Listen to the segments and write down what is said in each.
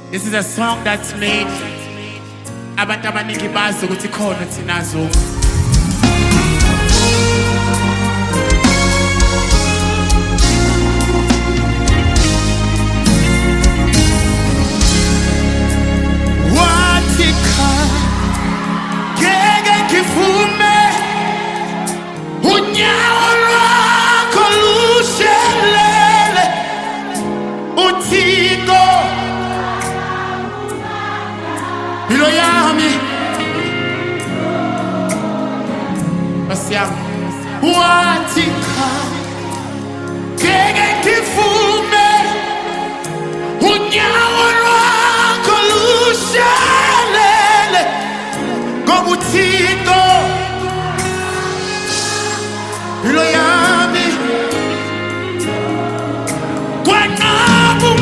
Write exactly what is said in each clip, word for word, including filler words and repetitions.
This is a song that's made abantu abaningi bazi ukuthi khona thinazo. Watika gege kifume unyawo lwakho lushelele uThixo Bilo yami Basiam Watika Gege kifume Unyawo lwakho lushelele ngobuThixo Bilo yami Kwanabu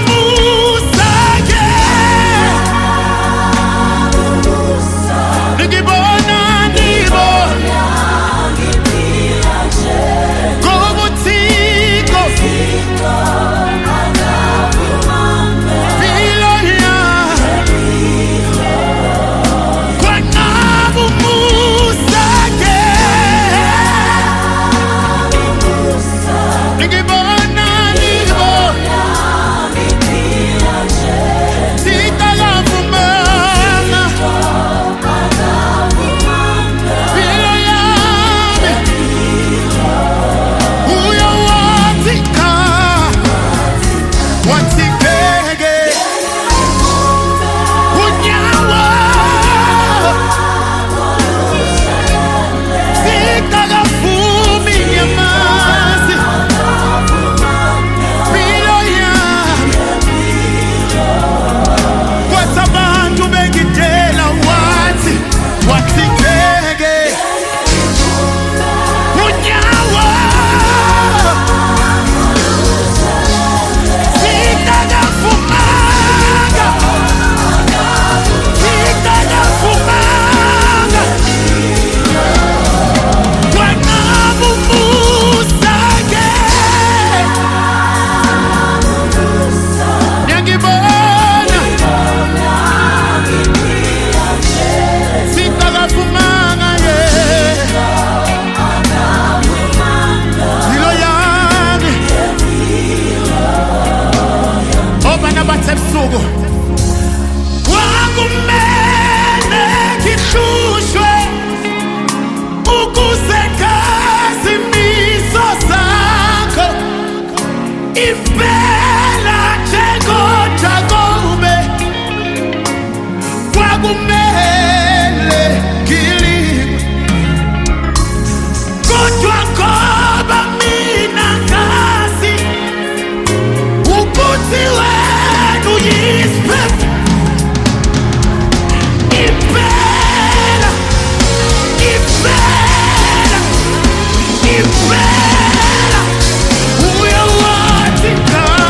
Who you want to come?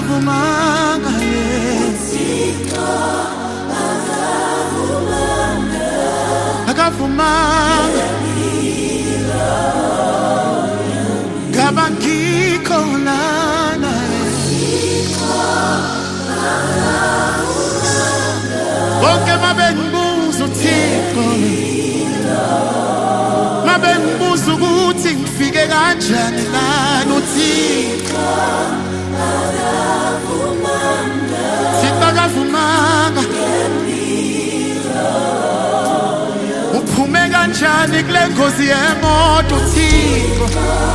akavumanga akavumanga ngaba ngikho lana bonke mabe ngibuza uThixo mabe ngibuza ukuthi ngifike kanjani lana uThixo Thixo akavumanga uphume kanjani kule ngozi yemoto Thixo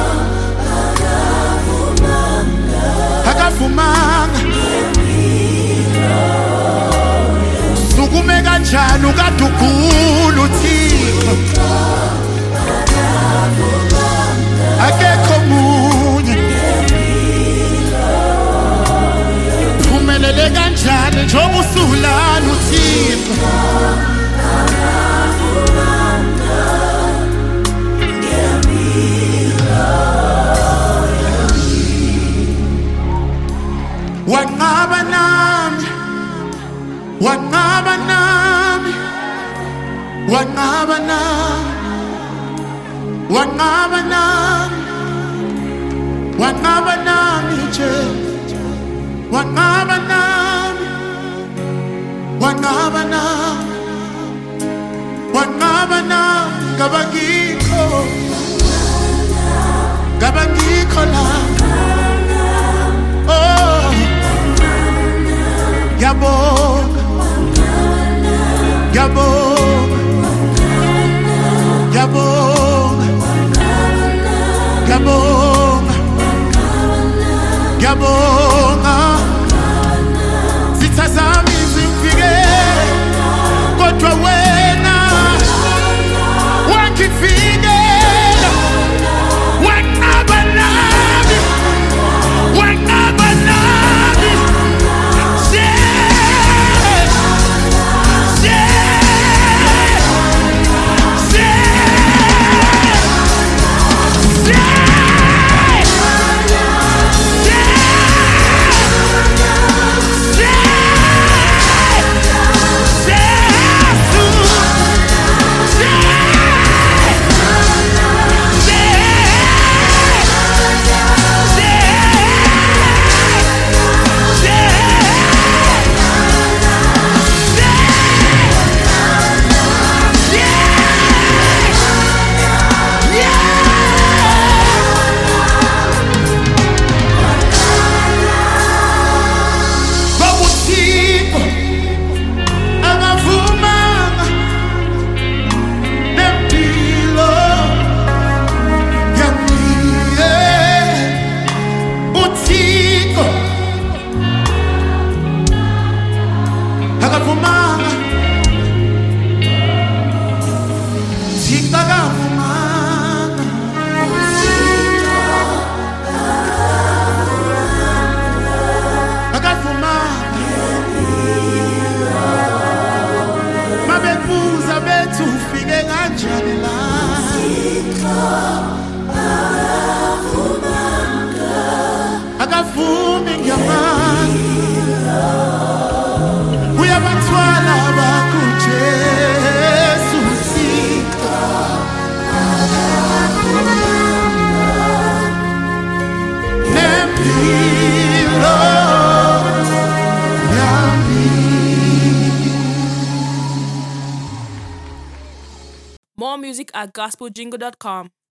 akavumanga sukume kanjani ukade ugula uThixo akekho munye phumelele kanjani njengoba usulana uThixo wanqaba nami wanqaba nami wanqaba nami wanqaba nami wanqaba nami nje wanqaba nami wanqaba nami wanqaba nami ngaba ngikho ngaba ngikho la oh Yabonga, Yabonga, Yabonga, Yabonga, Yabonga. Zitha zami zifike, kodwa wena wangifikela, wanqaba nami, wanqaba nami. More music at gospel jingle dot com.